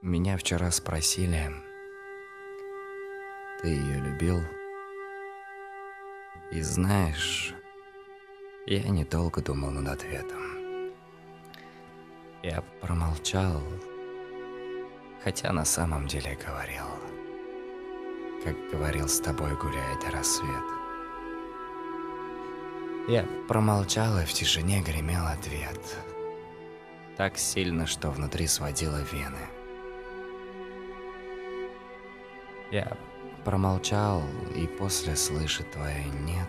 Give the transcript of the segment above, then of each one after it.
Меня вчера спросили, ты ее любил? И знаешь, я недолго думал над ответом. Я промолчал, хотя на самом деле говорил, как говорил с тобой, гуляя до рассвета. Я промолчал, и в тишине гремел ответ. Так сильно, что внутри сводило вены. Я промолчал, и после слышит твое «нет».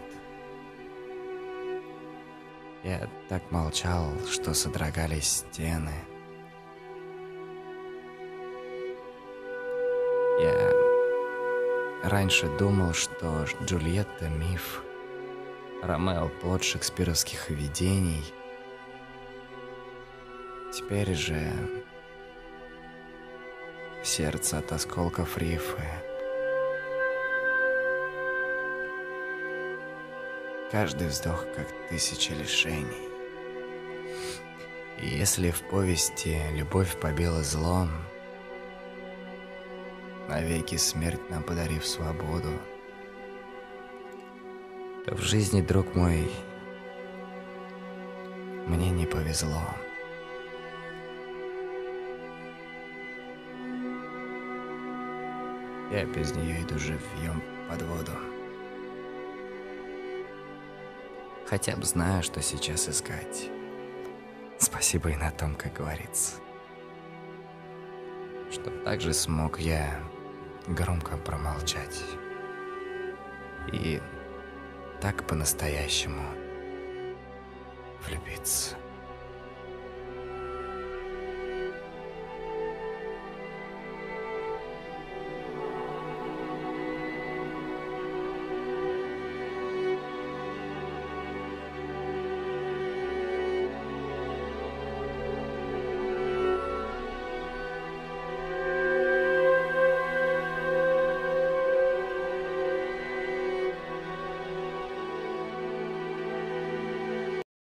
Я так молчал, что содрогались стены. Я раньше думал, что Джульетта — миф, Ромео — плод шекспировских видений. Теперь же сердце от осколков рифы. Каждый вздох, как тысяча лишений. И если в повести любовь побила злом, навеки смерть нам подарив свободу, то в жизни, друг мой, мне не повезло. Я без нее иду живьем под воду. Хотя бы знаю, что сейчас искать. Спасибо и на том, как говорится. Чтоб так же смог я громко промолчать. И так по-настоящему влюбиться.